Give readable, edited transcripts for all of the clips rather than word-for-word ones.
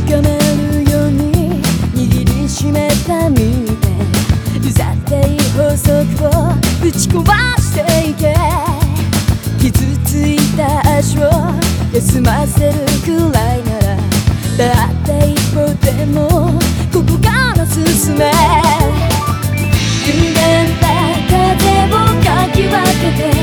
かめるように握りしめた身でうざってい法則をぶち壊していけ。傷ついた足を休ませるくらいならだって一歩でもここから進め。歪んだ風をかき分けて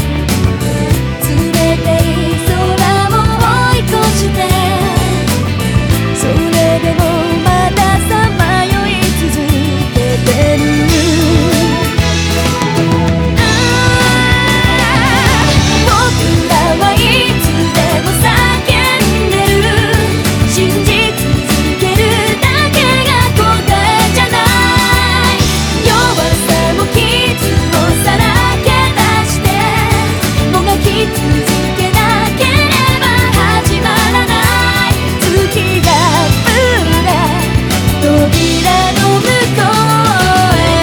冷たい空を追い越して、それでもまださまよい続けてる。僕らはいつでも叫んでる。信じ続けるだけが答えじゃない。弱さも傷もさらけ出してもがき続けなければ始まらない。月が触れ扉の向こうへ。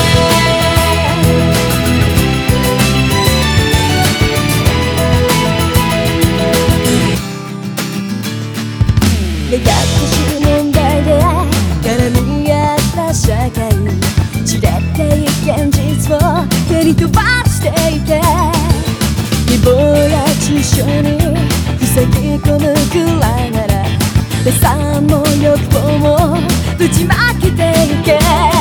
目隠し問題で絡み合った社会、散れていく現実を蹴り飛ばしていけ。誹謗や中傷に塞ぎ込むくらいなら打算も欲望もぶちまけていけ。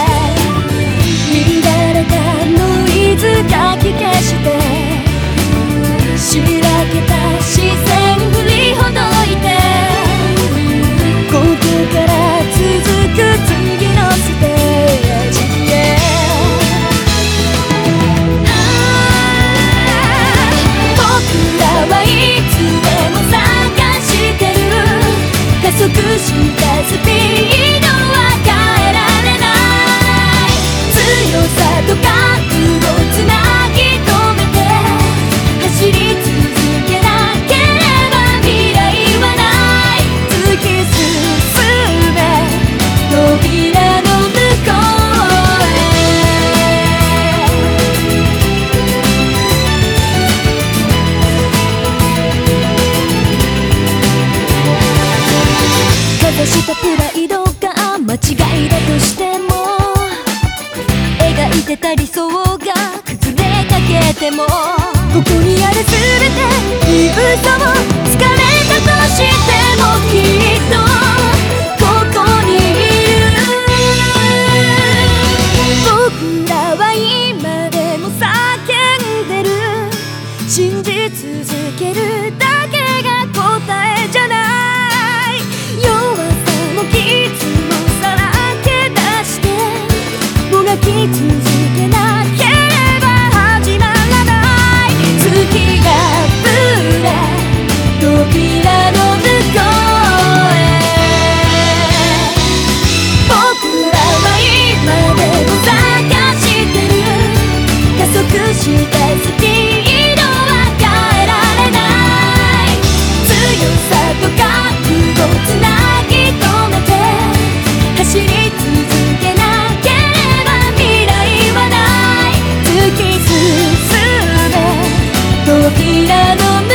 乱れたノイズかき消してしらけた視線振りほどいて、ここから続く次のステージへ。僕らはいつでも探してる。加速したスピードは変えられない。強さと覚悟つなぎ止めて走り続けなければ未来はない。突き進め扉の向こうへ。かざしたプライドが間違いだとしても、描いてた理想が崩れかけても、ここにある全ていい嘘を疲れたとしてもきっとここにいる。僕らは今でも叫んでる。信じ続けるだけが答えじゃない。弱さも傷もさらけ出してもがき続けなければ始まらない。月が触れ扉の向こうへ。僕らは今でも探してる。加速したスピードは変えられない。強さと覚悟つなぎ止めて走り続けなければ未来はない。突き進め扉の向